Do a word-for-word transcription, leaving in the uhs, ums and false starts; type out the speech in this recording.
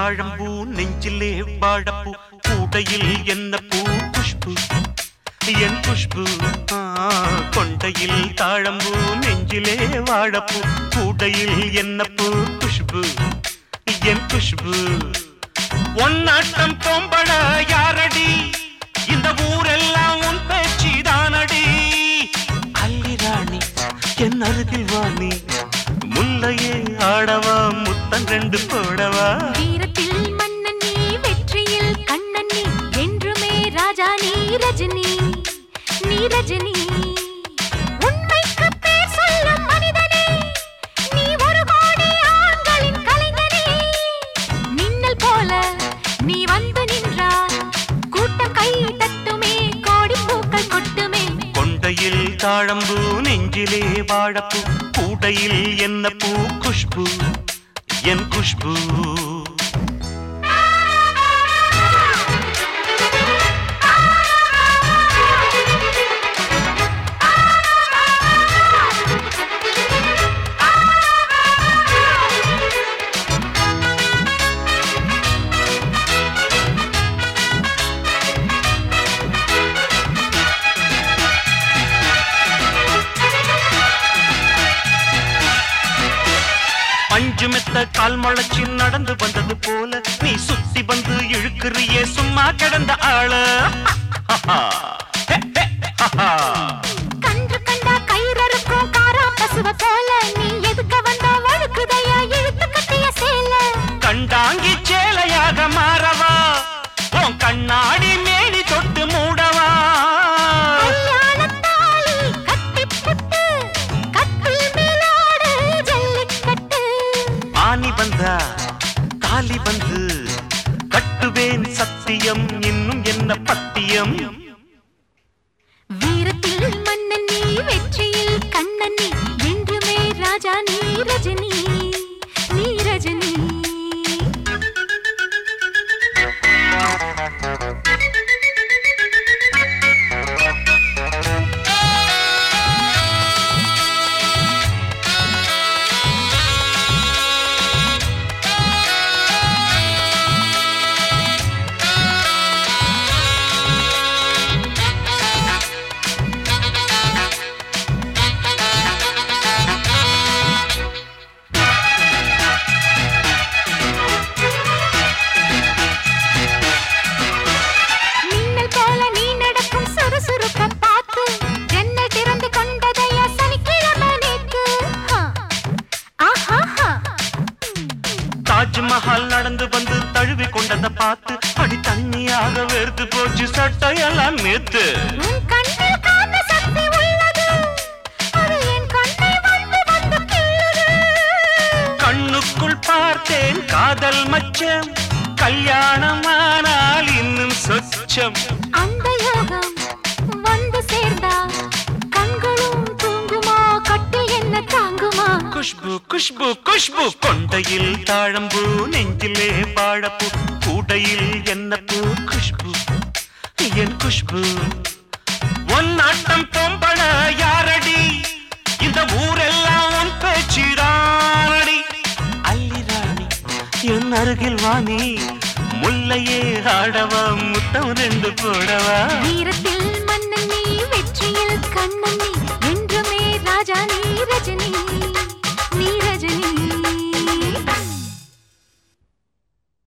தாழம்பூ நெஞ்சிலே வாழப்பூ கூடையில் என்ன பூ குஷ்பு என் குஷ்பு கொண்டையில் தாழம்பூ நெஞ்சிலே வாழப்பூ கூடையில் என்ன பூ குஷ்பு என் குஷ்பு ஒன்னாட்டம் பொம்பள யாரடி இந்த ஊரெல்லாம் உன் பேச்சிதானடி அல்லி ராணி என் அருகில் வாணி முல்லையே ஆடவா முத்தன் ரெண்டு போடவா வீரத்தில் மன்னன் நீ வெற்றியில் கண்ணன் நீ என்றுமே ராஜா நீ ரஜினி நீ ரஜினி உண்மைக்கு பேர் சொல்லும் மனிதனே நீ ஒரு கோடி ஆண்களின் கலைஞனே மின்னல் போல நீ வந்து நின்றாய் கூட்டம் கை தட்டுமே கோடி பூக்கள் கொட்டுமே கொண்டையில் தாழம்பூ நெஞ்சிலே வாழப்பூ கூடையில் என்ன பூ குஷ்பு என் குஷ்பு பஞ்சு மெத்த கால் முளைச்சி நடந்து வந்தது போல நீ சுத்தி வந்து இழுக்கிறியே சும்மா கிடந்த ஆள கன்று கண்டா கயிறறுக்கும் காரா பசுவ போல நீ எதுக்க வந்தா வழுக்குதையா இழுத்து கட்டிய சேல கண்டாங்கி சேலையாக மாறவா உன் கண்ணாடி மேனி தொட்டு மூடவா ஆனி வந்தா தாலி வந்து கட்டுவேன் சத்தியம் இன்னும் என்ன பத்தியம் வீரத்தில் மன்னன் நீ வெற்றியில் கண்ணன் நீ என்றுமே ராஜா நீ ரஜினி நீ ரஜினி தாஜ்மஹால் நடந்து வந்து தழுவி கொண்டத பார்த்து அடி தண்ணியாக வெறுத்து போச்சு சட்டையெல்லாம் நேத்து கண்ணுக்குள் பார்த்தேன் காதல் மச்சம் கல்யாணமானால் இன்னும் சொச்சம் அந்த யோகம் வந்து சேர்ந்தா கண்களும் தூங்குமா கட்டில் என்ன தாங்குமா குஷ்பு குஷ்பு குஷ்பு கொண்டையில் தாழம்பூ நெஞ்சிலே வாழப்பூ கூடையில் என்ன பூ குஷ்பு என் குஷ்பு ஒன்னாட்டம் பொம்பள யாரடி இந்த ஊரெல்லாம் உன் பேச்சிடானடி அல்லி ராணி என் அருகில் வாணி முல்லையே ஆடவா முத்தம் ரெண்டு போடவா வீரத்தில்